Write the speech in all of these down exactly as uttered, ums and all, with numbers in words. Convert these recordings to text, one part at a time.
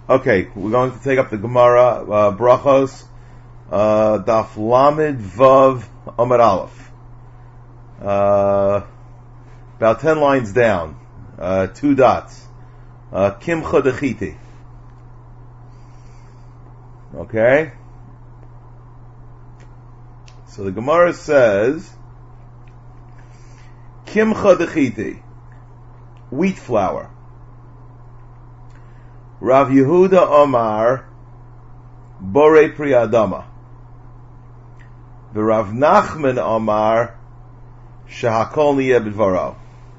Okay, we're going to take up the Gemara, uh, Brachos, uh, Daf Lamed Vav Amud Aleph. Uh, about ten lines down, uh, two dots. Uh, Kimcha Dechiti. Okay? So the Gemara says, Kimcha Dechiti, wheat flour. Rav Yehuda Omar, Borei Pri Adama. The Rav Nachman Omar, Shehakol Niyeh B'dvaro.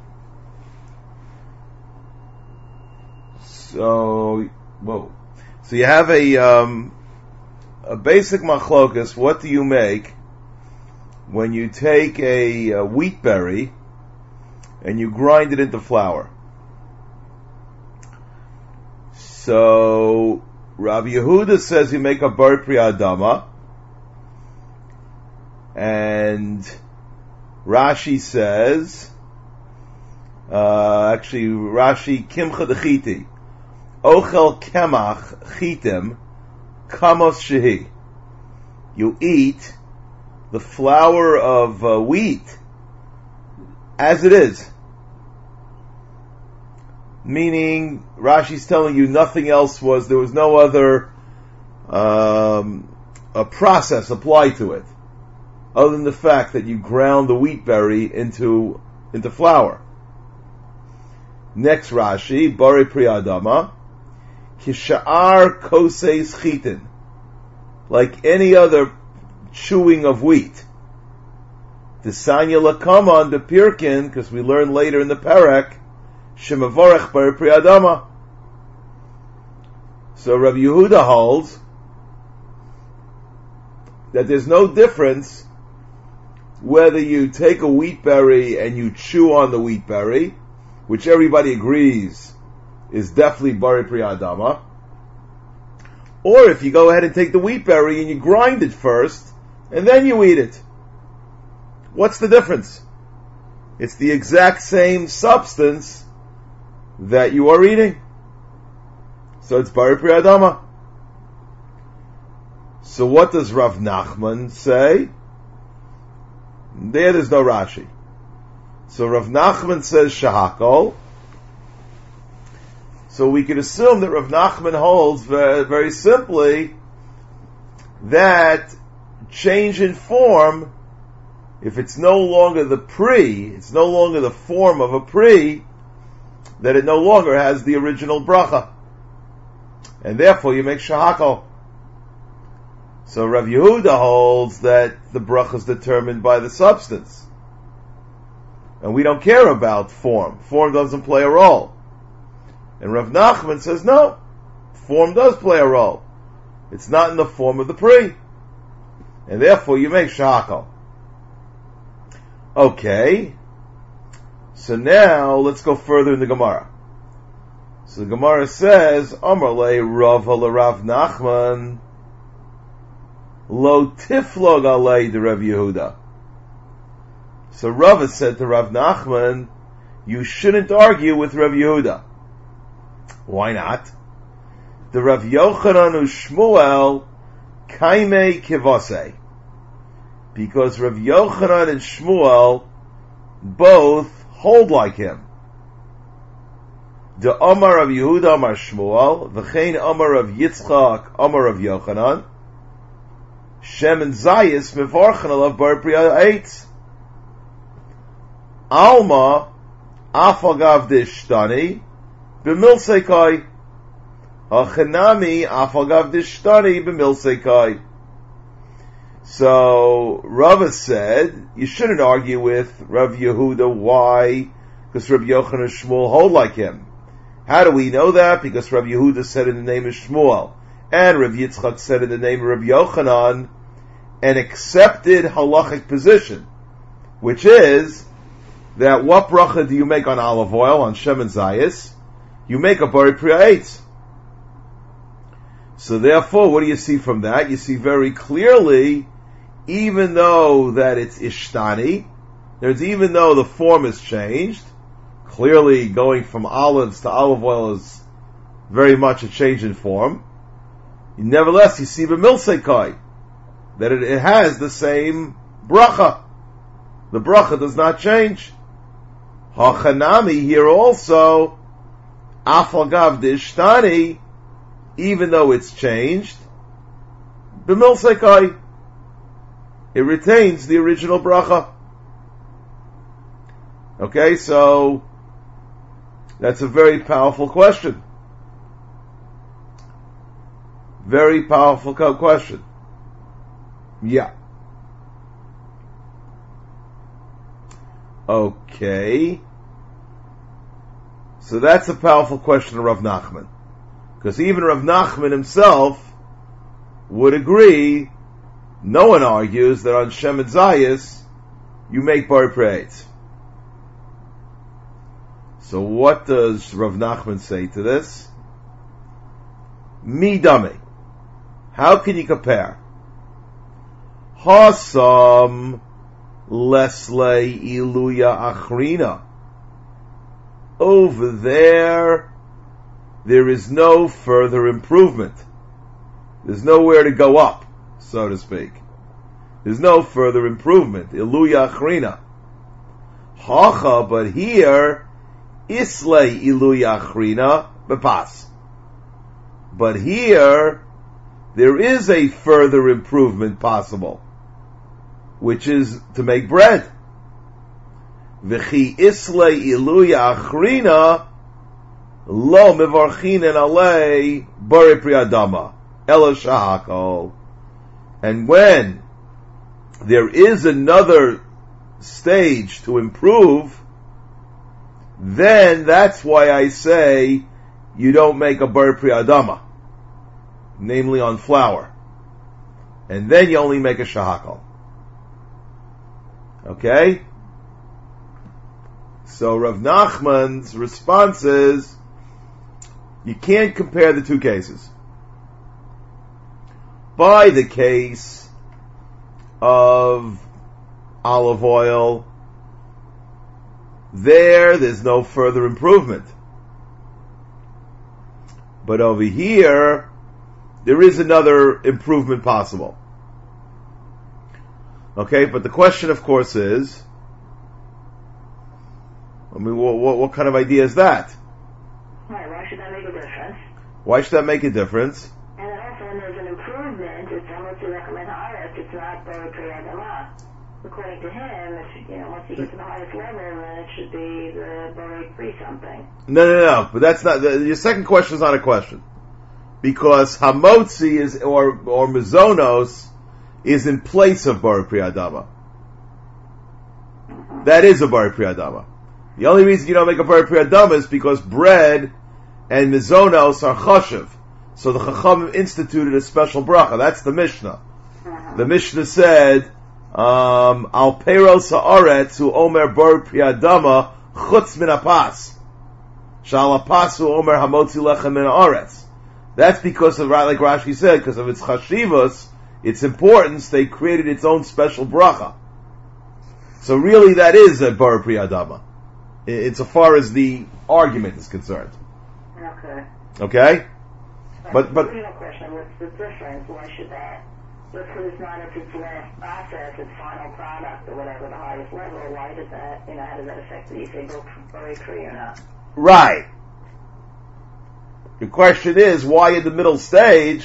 So, whoa. So you have a um, a basic machlokas. What do you make when you take a, a wheat berry and you grind it into flour? So Rav Yehuda says you make a bar pri adama, and Rashi says, uh, actually Rashi kimcha dechiti, ochel kemach chitim kamos shehi. You eat the flour of uh, wheat as it is. Meaning, Rashi's telling you nothing else was, there was no other um, a process applied to it, other than the fact that you ground the wheat berry into into flour. Next Rashi, Bari Pri Adama, Kisha'ar Koseis Chitin, like any other chewing of wheat. The Sanya Lakama on the Pirkin, because we learn later in the Perek, Shemavorech Bar Pri Adama. So Rav Yehuda holds that there's no difference whether you take a wheat berry and you chew on the wheat berry, which everybody agrees is definitely Bar Pri Adama, or if you go ahead and take the wheat berry and you grind it first and then you eat it. What's the difference? It's the exact same substance that you are eating. So it's Bar Pri Adama. So what does Rav Nachman say? There there's no Rashi. So Rav Nachman says Shahakol. So we can assume that Rav Nachman holds very, very simply that change in form, if it's no longer the pri, it's no longer the form of a pri, that it no longer has the original bracha. And therefore you make shahakol. So Rav Yehuda holds that the bracha is determined by the substance. And we don't care about form. Form doesn't play a role. And Rav Nachman says, no, form does play a role. It's not in the form of the pri. And therefore you make shahakol. Okay. So now, let's go further in the Gemara. So the Gemara says, Amar le Rav le Rav Nachman, lo tiflog alei de Rav Yehuda. So Rav said to Rav Nachman, you shouldn't argue with Rav Yehuda. Why not? The Rav Yochanan u Shmuel kaimei kivasei. Because Rav Yochanan and Shmuel both hold like him. The Amar of Yehuda Amar Shmuel, v'chein Amar of Yitzchak Amar of Yochanan, Shem and Zayis mevarchen alav bar pri eitz. Alma afagav dishtani b'milsekai. Achanami afagav dishtani b'milsekai. So Rava said you shouldn't argue with Rav Yehuda. Why? Because Rav Yochanan and Shmuel hold like him. How do we know that? Because Rav Yehuda said in the name of Shmuel, and Rav Yitzchak said in the name of Rav Yochanan, an accepted halachic position, which is that what bracha do you make on olive oil, on Shem and Zayis? You make a Bari Pri Eitz. So therefore, what do you see from that? You see very clearly, even though that it's ishtani, there's even though the form has changed, clearly going from olives to olive oil is very much a change in form. Nevertheless, you see b'milsekai that it, it has the same bracha. The bracha does not change. Hachanami here also, afalgav dishtani, even though it's changed, b'milsekai, it retains the original bracha. Okay, so that's a very powerful question. Very powerful question. Yeah. Okay. So that's a powerful question of Rav Nachman. Because even Rav Nachman himself would agree, no one argues that on Shemet Zayis you make Bar Preitz. So what does Rav Nachman say to this? Mi dame. How can you compare? Hasam lesle iluya achrina. Over there, there is no further improvement. There's nowhere to go up, so to speak. There's no further improvement. Iluya achrina. Hacha, but here, Islay iluya achrina bepas. But here, there is a further improvement possible, which is to make bread. V'chi islay iluya achrina lo mevarchinen alei bari priyadama elo shahakol. And when there is another stage to improve, then that's why I say you don't make a bari priyadama, namely on flour, and then you only make a shahakal. Okay? So Rav Nachman's response is, you can't compare the two cases. By the case of olive oil, there, there's no further improvement. But over here, there is another improvement possible. Okay, but the question, of course, is, I mean, what, what, what kind of idea is that? Right, why should that make a difference? Why should that make a difference? And then also, when there's an improvement, it's almost to recommend higher, it's not Bari Priyadama. According to him, if, you know, once you get to the highest level, then it should be the Bari Pri something. No, no, no, but that's not, the, your second question is not a question. Because Hamotzi is, or, or Mizonos, is in place of Bari Priyadama. Mm-hmm. That is a Bari Priyadama. The only reason you don't make a Bari Priyadama is because bread and Mizonos are chashiv. So the Chacham instituted a special bracha. That's the Mishnah. Mm-hmm. The Mishnah said, um, Al Peiros Ha'aretz Hu Omer Bari Priyadama Chutz Min Apas. Shal Apas Hu Omer Hamotzi Lechem Min Ha'aretz. That's because of, like Rashi said, because of its chashivas, its importance, they created its own special bracha. So really that is a Bari Priyadama, insofar as the argument is concerned. Okay. Okay? But, but, the real question, what's the difference? Why should that, let's put it's not if its last process, its final product, or whatever, the highest level, why does that, you know, how does that affect the, if they go Bari Pri or not? right. The question is, why in the middle stage?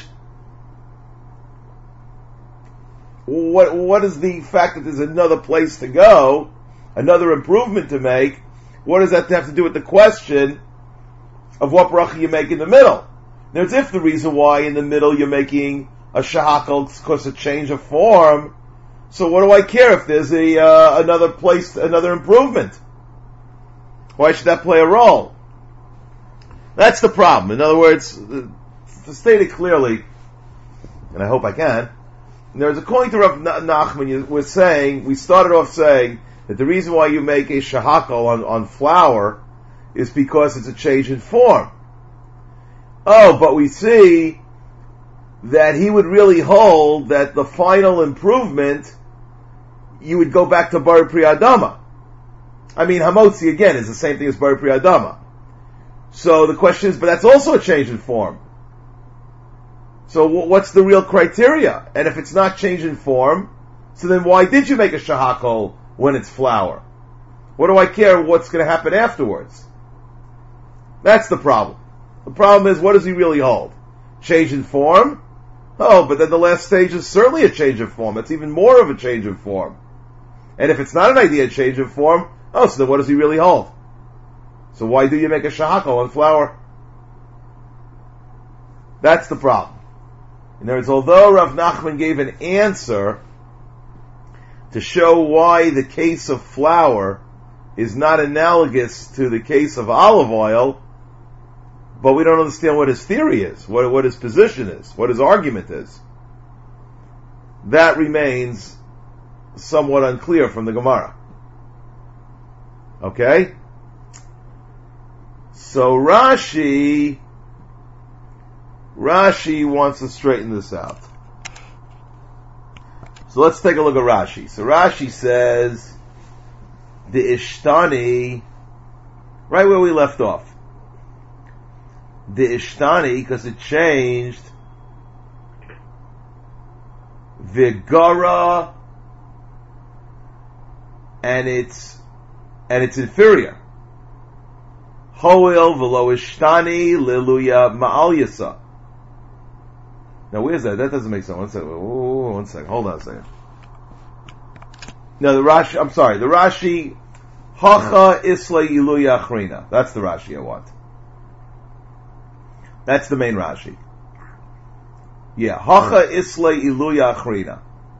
What what is the fact that there's another place to go, another improvement to make? What does that have to do with the question of what bracha you make in the middle? Now, it's if the reason why in the middle you're making a shahakal because of change of form, so what do I care if there's a uh, another place, another improvement? Why should that play a role? That's the problem. In other words, to state it clearly, and I hope I can, there's according to Rav Nachman, you, we're saying, we started off saying that the reason why you make a shahakal on, on flour is because it's a change in form. Oh, but we see that he would really hold that the final improvement, you would go back to Bari Priyadama. I mean, Hamotzi again is the same thing as Bari Priyadama. So the question is, but that's also a change in form. So what's the real criteria? And if it's not change in form, so then why did you make a shahakol when it's flour? What do I care what's going to happen afterwards? That's the problem. The problem is, what does he really hold? Change in form? Oh, but then the last stage is certainly a change of form. It's even more of a change of form. And if it's not an idea change of form, oh, so then what does he really hold? So why do you make a shahakol on flour? That's the problem. In other words, although Rav Nachman gave an answer to show why the case of flour is not analogous to the case of olive oil, but we don't understand what his theory is, what, what his position is, what his argument is. That remains somewhat unclear from the Gemara. Okay? So Rashi, Rashi wants to straighten this out. So let's take a look at Rashi. So Rashi says, the Ishtani, right where we left off. The Ishtani, because it changed, Vigara, and it's, and it's inferior. Hoil v'lo Ishtani liluya ma'al yasa. Now where's that? That doesn't make sense. One second. Ooh, one second. Hold on a second. No, the Rashi, I'm sorry, the Rashi, Hacha Isla Iluya Achrina. That's the Rashi I want. That's the main Rashi. Yeah, Hacha Isla Iluya Achrina.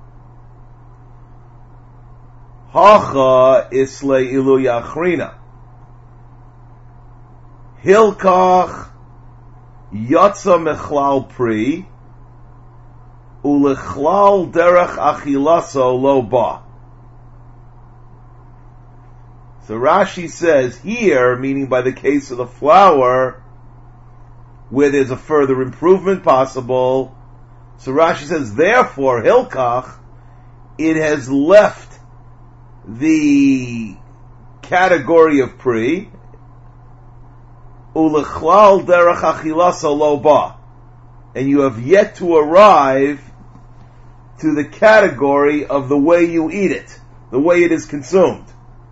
Hacha Isla Iluya Achrina. Hilkach Yatsa Mechlal Pri Ulechlal Derech Achilaso Lo Ba. So Rashi says here, meaning by the case of the flour, where there's a further improvement possible. So Rashi says, therefore, Hilkach, it has left the category of pri, Ulechlal derech achilasa lo ba, and you have yet to arrive to the category of the way you eat it, the way it is consumed.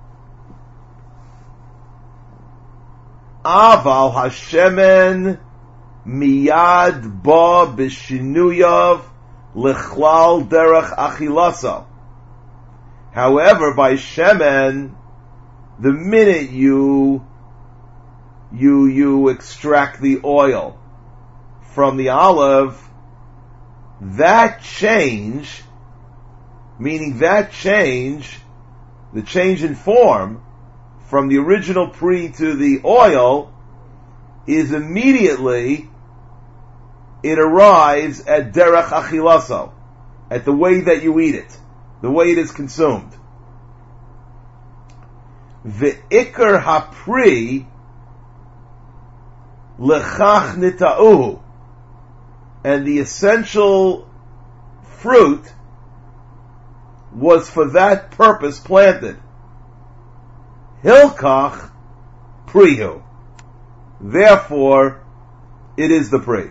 Aval hashemen miyad ba b'shinuyav lechlal derech achilasa. However, by shemen, the minute you you you extract the oil from the olive, that change, meaning that change, the change in form, from the original pri to the oil, is immediately, it arrives at derech achilaso, at the way that you eat it, the way it is consumed. Ve'ikar hapri lechach nita'uhu, and the essential fruit was for that purpose planted. Hilkach prihu. Therefore, it is the pri.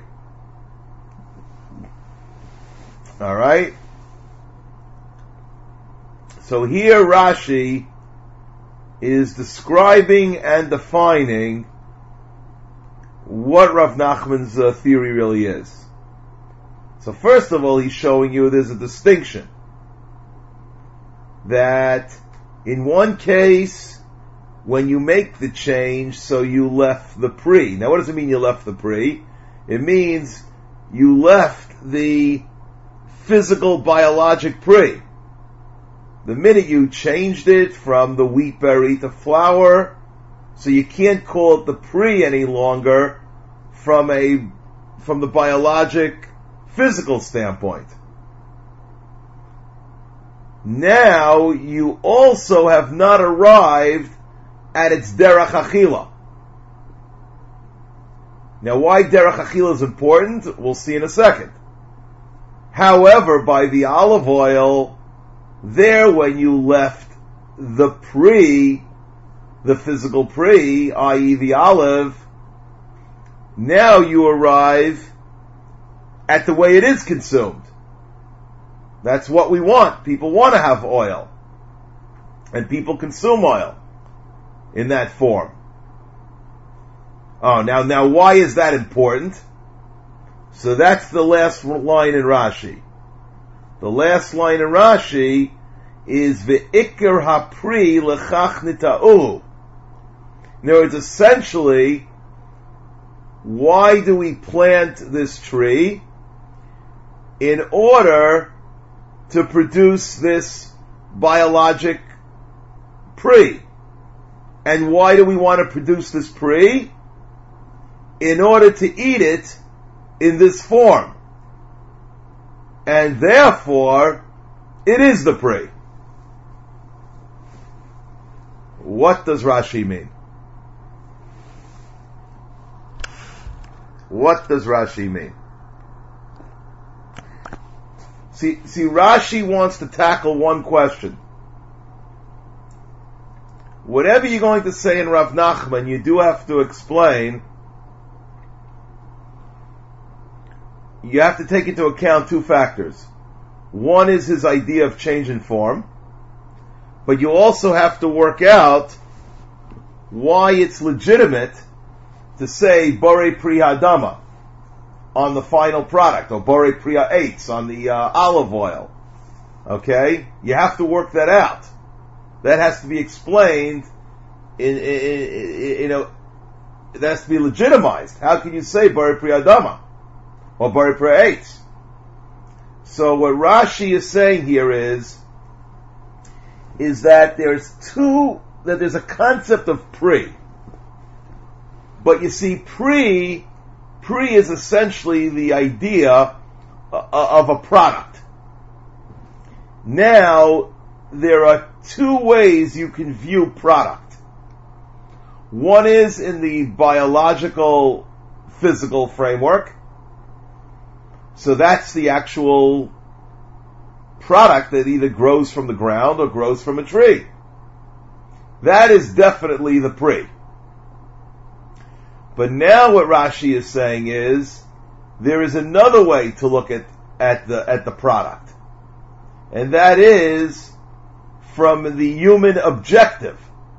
Alright? So here Rashi is describing and defining what Rav Nachman's uh, theory really is. So first of all, he's showing you there's a distinction. That in one case, when you make the change, so you left the pri. Now what does it mean you left the pri? It means you left the physical biologic pri. The minute you changed it from the wheat berry to flour, so you can't call it the pri any longer from a from the biologic physical standpoint. Now you also have not arrived at its derech achila. Now why derech achila is important, we'll see in a second. However, by the olive oil, there when you left the pri, the physical pri, that is the olive, now you arrive at the way it is consumed. That's what we want. People want to have oil. And people consume oil in that form. Oh, now, now why is that important? So that's the last line in Rashi. The last line in Rashi is Ve'ikr hapri lechach nita'u. In other words, essentially, why do we plant this tree? In order to produce this biologic pri. And why do we want to produce this pri? In order to eat it in this form. And therefore, it is the pri. What does Rashi mean? What does Rashi mean? See, see, Rashi wants to tackle one question. Whatever you're going to say in Rav Nachman, you do have to explain. You have to take into account two factors. One is his idea of change in form, but you also have to work out why it's legitimate to say Borei Pri Hadama on the final product, or Borei Pri Ha'etz on the uh, olive oil. Okay? You have to work that out. That has to be explained in, in, in, you know, it has to be legitimized. How can you say Borei Pri Hadama or Borei Pri Ha'etz? So what Rashi is saying here is, is that there's two, that there's a concept of pri. But you see, pri, pri is essentially the idea of a product. Now, there are two ways you can view product. One is in the biological, physical framework. So that's the actual product that either grows from the ground or grows from a tree. That is definitely the pri. But now what Rashi is saying is, there is another way to look at, at the, at the product. And that is from the human objective.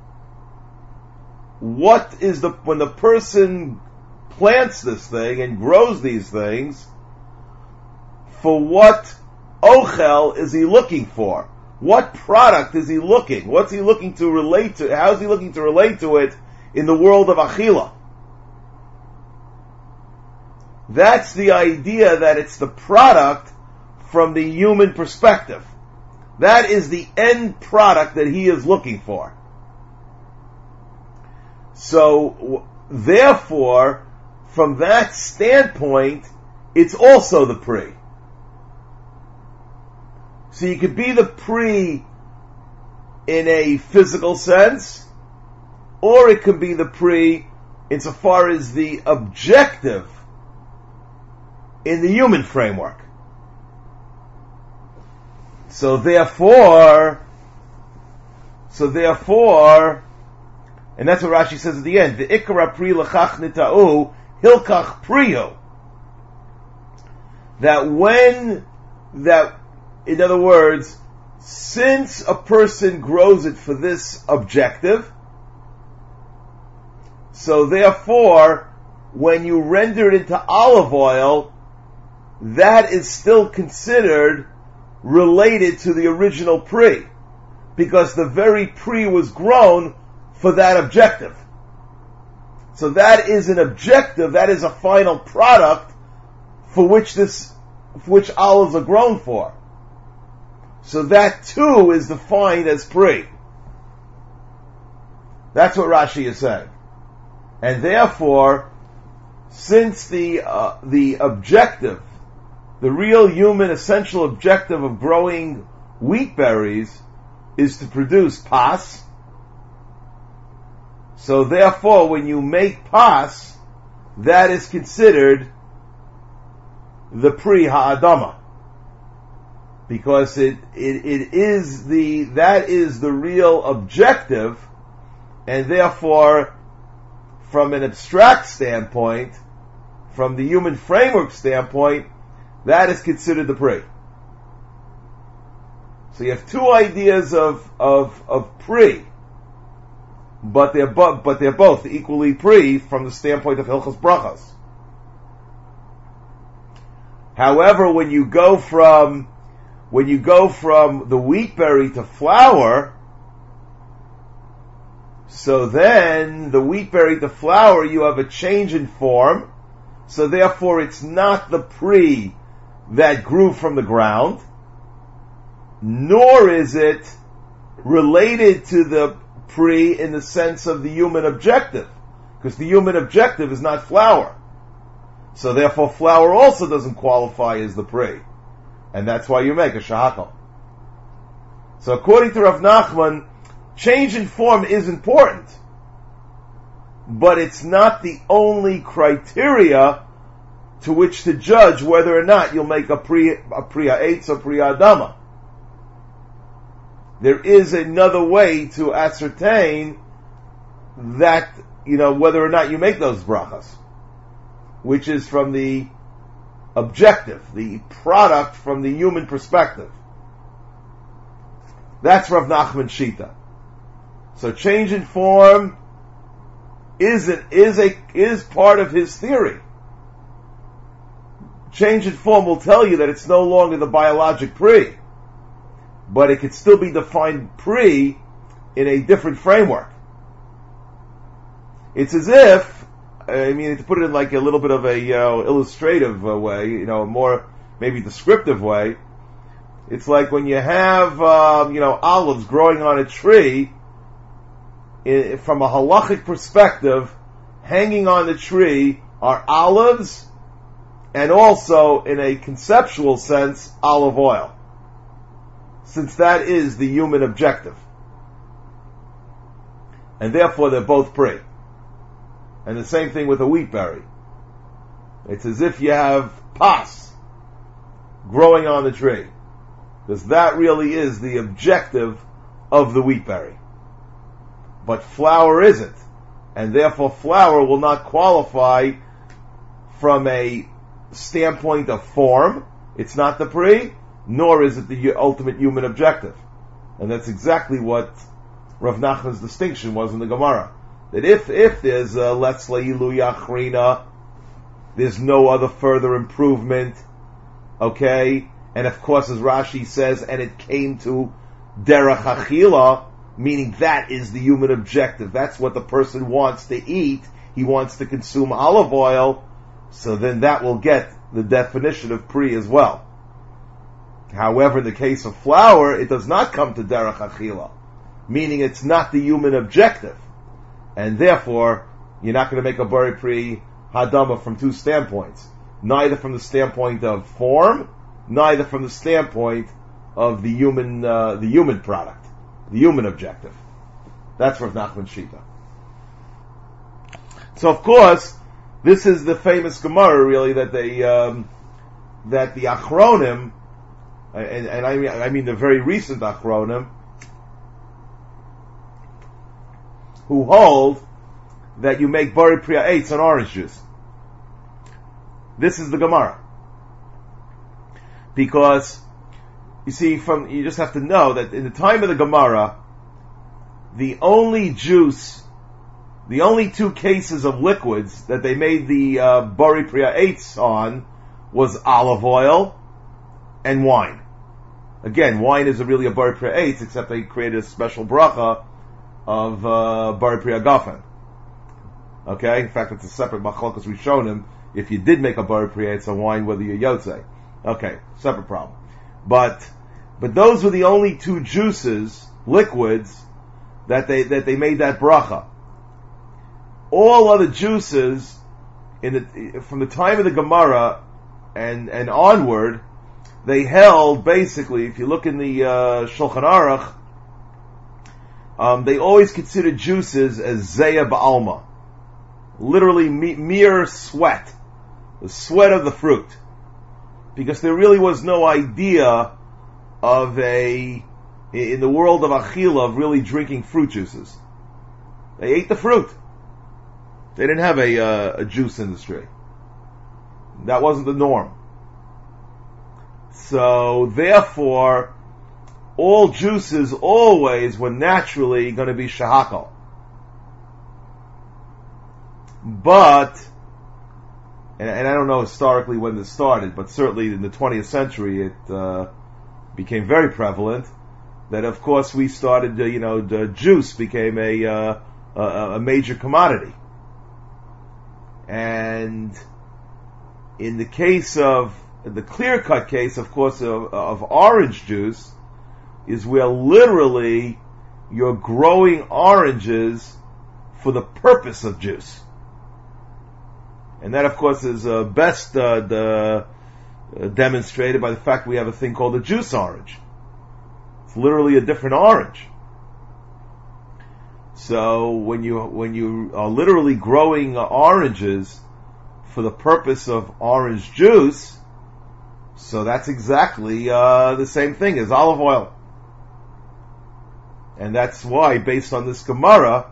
What is the, when the person plants this thing and grows these things, for what ochel is he looking for? What product is he looking? What's he looking to relate to? How is he looking to relate to it in the world of achila? That's the idea, that it's the product from the human perspective. That is the end product that he is looking for. So, therefore, from that standpoint, it's also the pri. So you could be the pri in a physical sense, or it could be the pri insofar as the objective in the human framework. So therefore, so therefore, and that's what Rashi says at the end, the ikra pri lechach nita'u hilkach priyo. That when, that, in other words, since a person grows it for this objective, so therefore, when you render it into olive oil, that is still considered related to the original pri, because the very pri was grown for that objective. So that is an objective, that is a final product for which this, for which olives are grown for. So that too is defined as pri. That's what Rashi is saying. And therefore, since the uh, the objective, the real human essential objective of growing wheat berries is to produce pas, so therefore when you make pas, that is considered the pri ha'adama. Because it, it, it is the, that is the real objective, and therefore, from an abstract standpoint, from the human framework standpoint, that is considered the pri. So you have two ideas of of of pri, but they're bo- but they're both equally pri from the standpoint of Hilchos Brachos. However, when you go from when you go from the wheat berry to flour, so then the wheat berry to flour, you have a change in form. So therefore, it's not the pri that grew from the ground, nor is it related to the pri in the sense of the human objective, because the human objective is not flour. So therefore, flour also doesn't qualify as the pri, and that's why you make a shahakal. So according to Rav Nachman, change in form is important, but it's not the only criteria to which to judge whether or not you'll make a pri a pri ha'etz or pri ha'adama. There is another way to ascertain that, you know, whether or not you make those brachas, which is from the objective, the product from the human perspective. That's Rav Nachman Shita. So change in form is an, is a is part of his theory. Change in form will tell you that it's no longer the biologic pri, but it could still be defined pri in a different framework. It's as if, I mean, to put it in like a little bit of a you know, illustrative uh, way, you know, more maybe descriptive way, it's like when you have um, you know olives growing on a tree. I, from a halachic perspective, hanging on the tree are olives, and also, in a conceptual sense, olive oil, since that is the human objective. And therefore, they're both pri. And the same thing with a wheat berry. It's as if you have pas growing on the tree, because that really is the objective of the wheat berry. But flour isn't, and therefore flour will not qualify from a standpoint of form. It's not the pri, nor is it the ultimate human objective. And that's exactly what Rav Nachman's distinction was in the Gemara. That if if there's a let's leilu yachrina, there's no other further improvement, okay? And of course, as Rashi says, and it came to derech achila, meaning that is the human objective. That's what the person wants to eat. He wants to consume olive oil, so then that will get the definition of pri as well. However, in the case of flour, it does not come to derech achila, meaning it's not the human objective. And therefore, you're not going to make a bari pri hadama from two standpoints. Neither from the standpoint of form, neither from the standpoint of the human, uh, the human product. The human objective. That's Rav Nachman Shita. So of course, this is the famous Gemara, really, that they um, that the Achronim, and, and I mean I mean the very recent Achronim, who hold that you make bari pri ha'etz on orange juice. This is the Gemara, because you see, from you just have to know that in the time of the Gemara, the only juice, the only two cases of liquids that they made the uh, bari pri ha'etz on was olive oil and wine. Again, wine is really a bari pri ha'etz, except they created a special bracha of uh, bari pri hagafen. Okay, in fact, it's a separate machlokas we've shown him. If you did make a bari pri ha'etz on wine, whether you're yotzei. Okay, separate problem. But but those were the only two juices, liquids, that they that they made that bracha. All other juices, in the from the time of the Gemara and and onward, they held basically. If you look in the uh, Shulchan Aruch, um, they always considered juices as zeya ba'alma, literally me, mere sweat, the sweat of the fruit. Because there really was no idea of a, in the world of Achila, of really drinking fruit juices. They ate the fruit. They didn't have a, uh, a juice industry. That wasn't the norm. So, therefore, all juices always were naturally going to be shahakal. But, and, and I don't know historically when this started, but certainly in the twentieth century it uh, became very prevalent that, of course, we started, uh, you know, the juice became a, uh, a a major commodity. And in the case of, the clear-cut case, of course, of, of orange juice, is where literally you're growing oranges for the purpose of juice. And that, of course, is uh, best uh, the, uh, demonstrated by the fact we have a thing called a juice orange. It's literally a different orange. So when you when you are literally growing uh, oranges for the purpose of orange juice, so that's exactly uh, the same thing as olive oil. And that's why, based on this Gemara,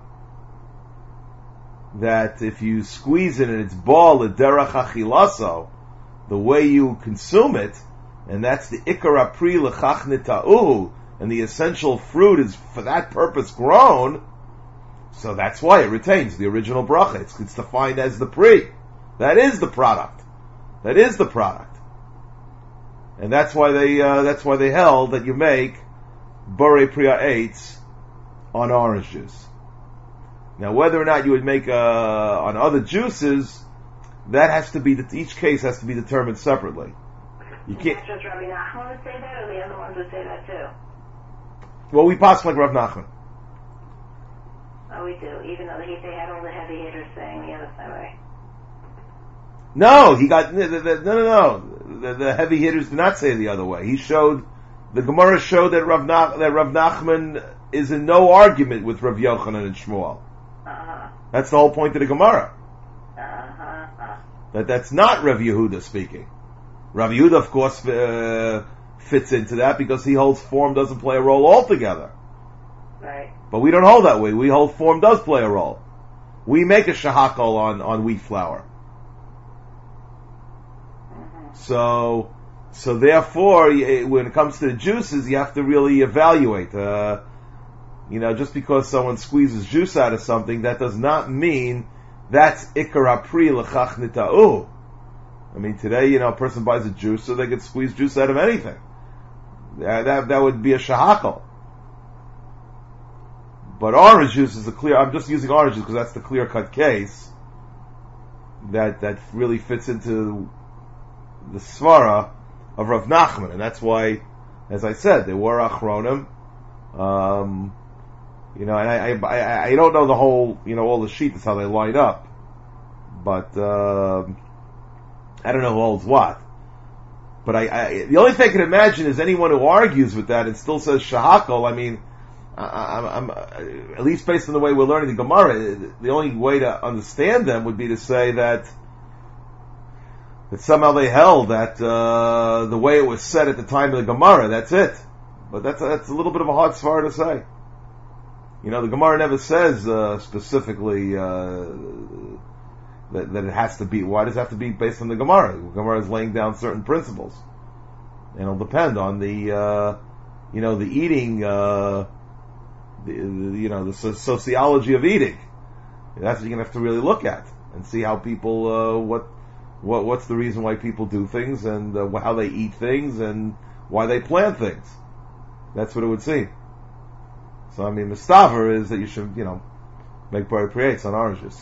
that if you squeeze it in its ball, the derech achilaso, the way you consume it, and that's the ikar apri lechach nita'uhu, and the essential fruit is for that purpose grown, so that's why it retains the original bracha. It's, it's defined as the pri. That is the product. That is the product. And that's why they, uh, that's why they held that you make borei priya eitz on orange juice. Now, whether or not you would make uh, on other juices, that has to be, each case has to be determined separately. You can't. Not just Rabbi Nachman would say that, or the other ones would say that too? Well, we pass like Rav Nachman. Oh, we do, even though he they had all the heavy hitters saying the other side, right? No, he got no, no, no. no. The, the heavy hitters did not say the other way. He showed the Gemara showed that Rav Nach, that Rav Nachman is in no argument with Rav Yochanan and Shmuel. Uh-huh. That's the whole point of the Gemara. Uh-huh. That that's not Rav Yehuda speaking. Rav Yehuda, of course, uh, fits into that because he holds form doesn't play a role altogether. Right. But we don't hold that way. We hold form does play a role. We make a shahakol on, on wheat flour. Mm-hmm. So, so therefore, when it comes to the juices, you have to really evaluate. Uh, you know, just because someone squeezes juice out of something, that does not mean that's ikar apri l'chach nita'u. I mean, today, you know, a person buys a juice so they could squeeze juice out of anything. That, that, that would be a shahakal. But orange juice is a clear, I'm just using orange juice because that's the clear-cut case that, that really fits into the svara of Rav Nachman. And that's why, as I said, they were achronim. Um, you know, and I, I, I don't know the whole, you know, all the sheets, how they line up. But, um, I don't know who holds what. But I, I, the only thing I can imagine is anyone who argues with that and still says shahakol. I mean, I, I'm, I'm, at least based on the way we're learning the Gemara, the only way to understand them would be to say that that somehow they held that uh, the way it was said at the time of the Gemara, that's it. But that's that's a little bit of a hard svara to say. You know, the Gemara never says uh, specifically uh, that, that it has to be. Why does it have to be based on the Gemara? The Gemara is laying down certain principles, and it'll depend on the uh, you know the eating, uh, the, the you know the sociology of eating. That's what you're gonna have to really look at and see how people uh, what what what's the reason why people do things and uh, how they eat things and why they plan things. That's what it would seem. So I mean, mistaver is that you should you know make borei priya eitz on oranges.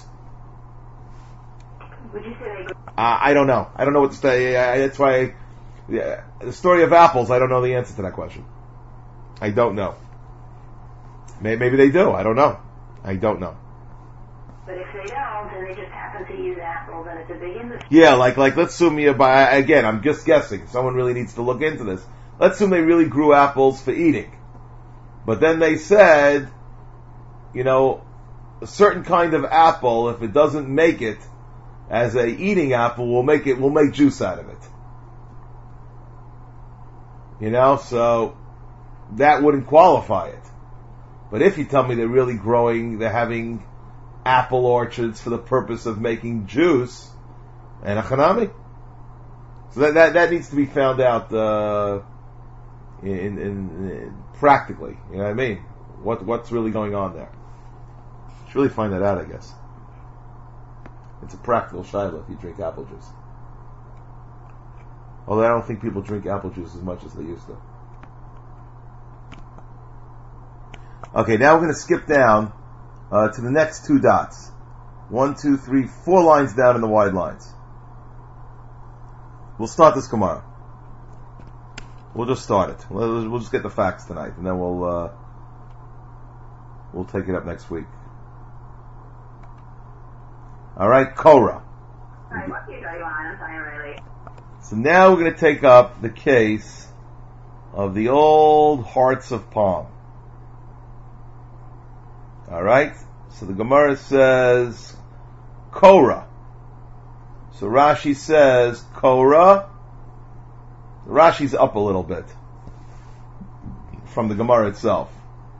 Would you say they? Uh, I don't know. I don't know what to say. I, that's why I, yeah, the story of apples. I don't know the answer to that question. I don't know. Maybe, maybe they do. I don't know. I don't know. But if they don't, and they just happen to use apples, and it's a big industry. Yeah, like like let's assume you buy again. I'm just guessing. Someone really needs to look into this. Let's assume they really grew apples for eating, but then they said, you know, a certain kind of apple, if it doesn't make it as a eating apple, we'll make it. We'll make juice out of it. You know, so that wouldn't qualify it. But if you tell me they're really growing, they're having apple orchards for the purpose of making juice, and a chanami, So that, that, that needs to be found out, uh, in, in, in, practically. You know what I mean? What, what's really going on there? Should really find that out, I guess. It's a practical shayla if you drink apple juice. Although I don't think people drink apple juice as much as they used to. Okay, now we're going to skip down uh, to the next two dots. One, two, three, four lines down in the wide lines. We'll start this Gemara. We'll just start it. We'll, we'll just get the facts tonight, and then we'll uh, we'll take it up next week. All right, Korah. Sorry, what page are you on? I'm sorry, I'm really. So now we're going to take up the case of the old hearts of palm. All right. So the Gemara says Korah. So Rashi says Korah. Rashi's up a little bit from the Gemara itself.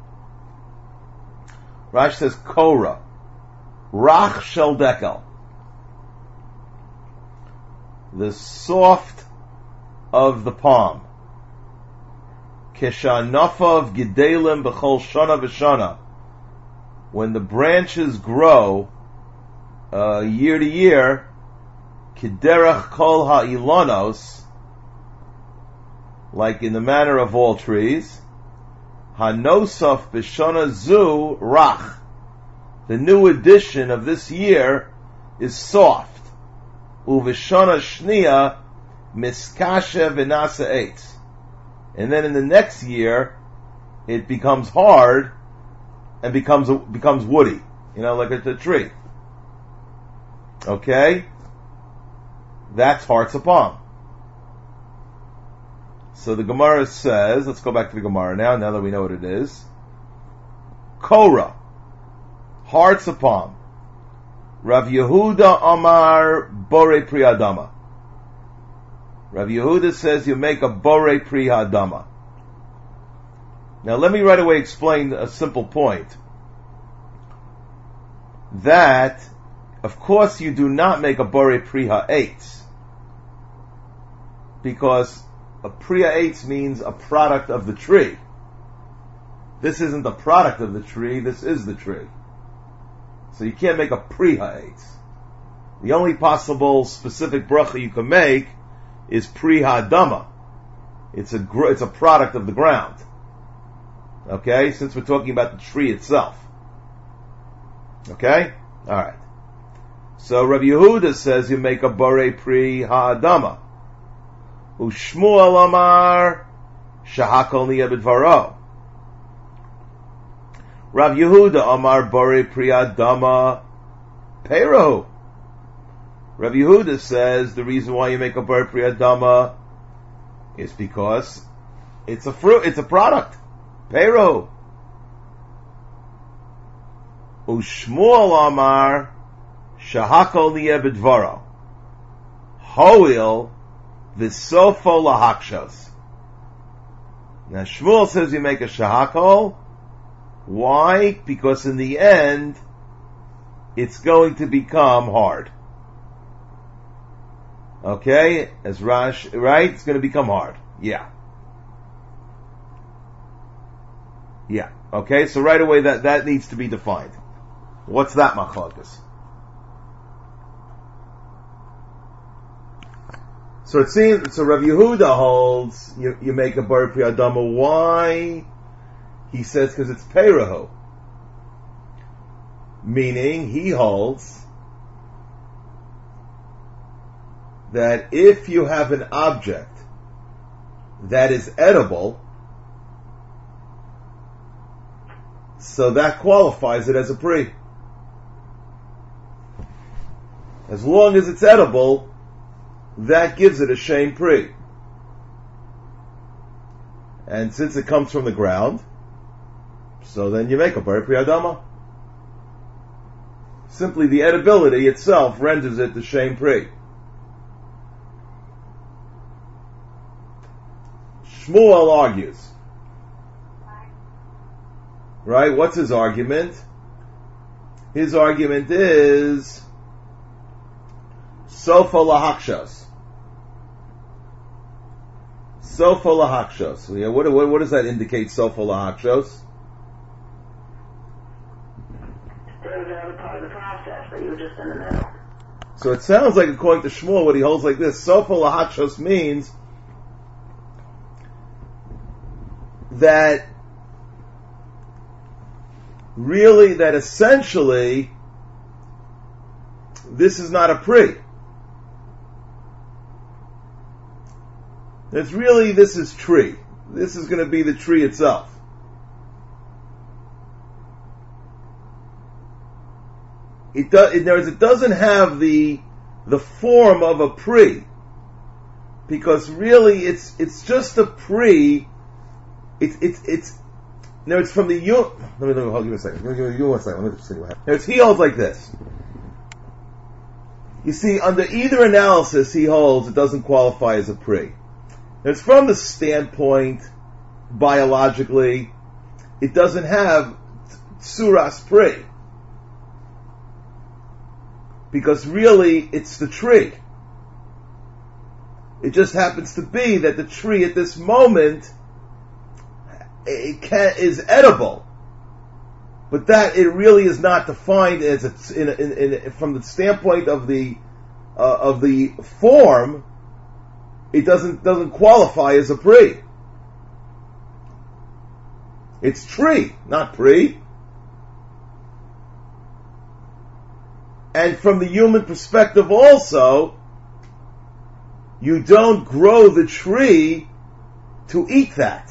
Rashi says Korah. Rach shel dekel. The soft of the palm. Keshanafav gidelim b'chol shana v'shana. When the branches grow uh, year to year, kiderach kol ha'ilanos, like in the manner of all trees, hanosaf b'shana zu rach. The new edition of this year is soft. Uv'shana shniya miskashe v'nasa eitz. And then in the next year, it becomes hard and becomes becomes woody, you know, like a, a tree. Okay, that's hearts of palm. So the Gemara says, let's go back to the Gemara now. Now that we know what it is, Korah, hearts of palm. Rav Yehuda Amar Borei Pri Adama. Rav Yehuda says you make a Borei Pri Adama. Now let me right away explain a simple point. That, of course, you do not make a Borei Pri Ha'etz. Because a Pri Ha'etz means a product of the tree. This isn't the product of the tree, this is the tree. So you can't make a Pri Ha'etz. The only possible specific bracha you can make is Pri Ha'adama. It's a, gr- it's a product of the ground. Okay, since we're talking about the tree itself. Okay? Alright. So Rabbi Yehuda says you make a Borei Pri Ha'adama. Ushmuel Amar Shahakol Niya B'dvaro. Rav Yehuda Amar Borei Pri Ha'adama Peirahu. Rav Yehuda says the reason why you make a Borei Pri Ha'adama is because it's a fruit, it's a product. Pero. Ushmuel Amar Shahakol Niya B'dvaro. Hoil V'sofo Lahakshos. Now Shmuel says you make a Shahakol. Why? Because in the end, it's going to become hard. Okay? As Rash, right? It's going to become hard. Yeah. Yeah. Okay, so right away that, that needs to be defined. What's that machlokas? So it seems, so Rav Yehuda holds, you, you make a Borei Pri Ha'adama. Why? He says because it's Peirahu. Meaning, he holds that if you have an object that is edible, so that qualifies it as a pri. As long as it's edible, that gives it a shem pri. And since it comes from the ground, so then you make a Borei Pri Ha'adama. Simply the edibility itself renders it the shem pri. Shmuel argues. Right? What's his argument? His argument is Sofa Lahakshas. Sofa lahakshos. Yeah, what, what, what does that indicate, sofa lahakshos? There was another part of the process, but you were just in the middle. So it sounds like, according to Shmuel, what he holds like this, sofa lahakshos means that really, that essentially, this is not a pri. It's really, this is tree. This is going to be the tree itself. It does. In other words, it doesn't have the the form of a pri, because really, it's it's just a pri. It's it's it's. No, it's from the you. Let me, let me hold you a second. Give me, give me one second. Let me just see what happens. Now, it's, he holds like this. You see, under either analysis, he holds it doesn't qualify as a pri. It's from the standpoint, biologically, it doesn't have tsuras pri. Because really, it's the tree. It just happens to be that the tree at this moment it can, is edible. But that, it really is not defined as a, in, in, in, from the standpoint of the uh, of the form. It doesn't doesn't qualify as a pri. It's tree, not pri. And from the human perspective also, you don't grow the tree to eat that.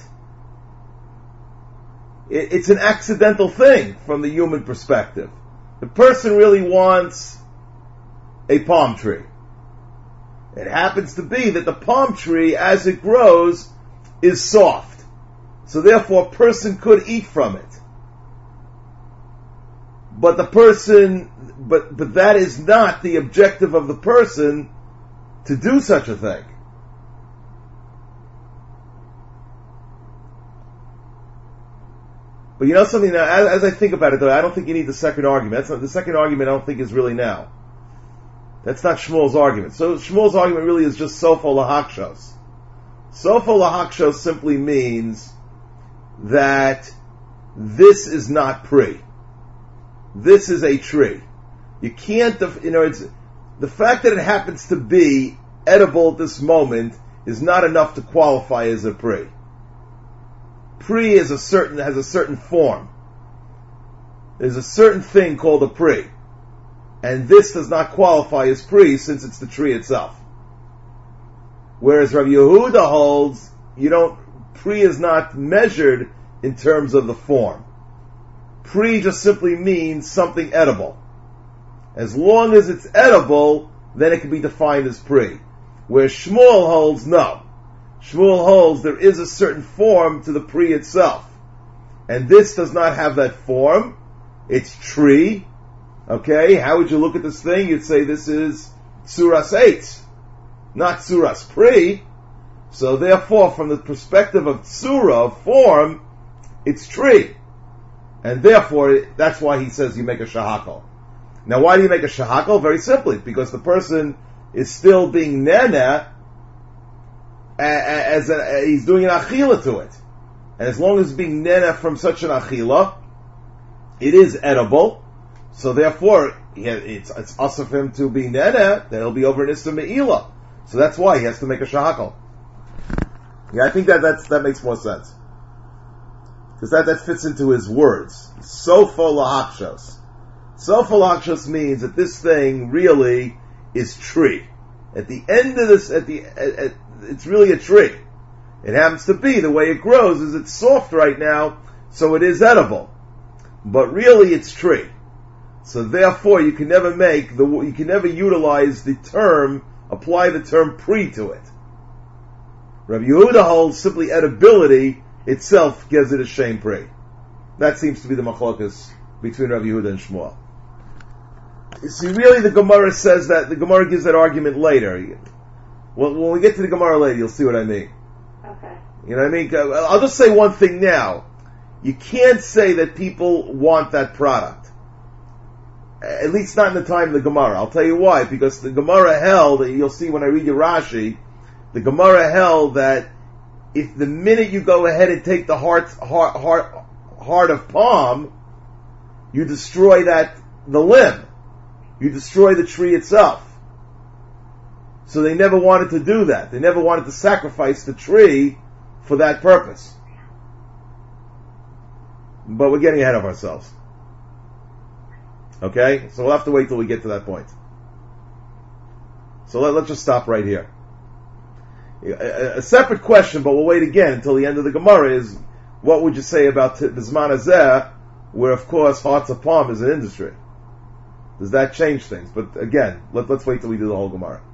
It, it's an accidental thing from the human perspective. The person really wants a palm tree. It happens to be that the palm tree, as it grows, is soft. So therefore, a person could eat from it. But the person, but, but that is not the objective of the person to do such a thing. But you know something, now, as, as I think about it though, I don't think you need the second argument. That's not, the second argument I don't think is really now. That's not Shmuel's argument. So Shmuel's argument really is just sofa lahakshos. Sofa lahakshos simply means that this is not pri. This is a tree. You can't, you know, it's, the fact that it happens to be edible at this moment is not enough to qualify as a pri. Pri is a certain, has a certain form. There's a certain thing called a pri. And this does not qualify as pri since it's the tree itself. Whereas Rabbi Yehuda holds, you don't, pri is not measured in terms of the form. Pri just simply means something edible. As long as it's edible, then it can be defined as pri. Where Shmuel holds, no. Shmuel holds there is a certain form to the pri itself. And this does not have that form. It's tree. Okay, how would you look at this thing? You'd say this is Tsuras eight, not Tsuras Pri. So therefore, from the perspective of Tsura, of form, it's tree. And therefore, that's why he says you make a shahakal. Now why do you make a shahakal? Very simply, because the person is still being nena, as a, he's doing an achila to it. And as long as it's being nena from such an achila, it is edible. So therefore, it's it's us of him to be nena, then he'll be over an Issa Me'ila. So that's why he has to make a shahakal. Yeah, I think that that's, that makes more sense. Because that, that fits into his words. Sofa lahakshos. Sofa lahakshos means that this thing really is tree. At the end of this, at the, at, at, it's really a tree. It happens to be, the way it grows is it's soft right now, so it is edible. But really it's tree. So therefore, you can never make the, you can never utilize the term, apply the term pri to it. Rabbi Yehuda holds simply edibility itself gives it a shame pri. That seems to be the machlokas between Rabbi Yehuda and Shmuel. You see, really the Gemara says that, the Gemara gives that argument later. Well, when we get to the Gemara later, you'll see what I mean. Okay. You know what I mean? I'll just say one thing now. You can't say that people want that product. At least not in the time of the Gemara. I'll tell you why. Because the Gemara held, you'll see when I read your Rashi, the Gemara held that if the minute you go ahead and take the heart, heart, heart, heart of palm, you destroy that, the limb. You destroy the tree itself. So they never wanted to do that. They never wanted to sacrifice the tree for that purpose. But we're getting ahead of ourselves. Okay? So we'll have to wait till we get to that point. So let, let's just stop right here. A, a separate question, but we'll wait again until the end of the Gemara, is what would you say about Bizman Hazeh, where of course hearts of palm is an industry? Does that change things? But again, let, let's wait till we do the whole Gemara.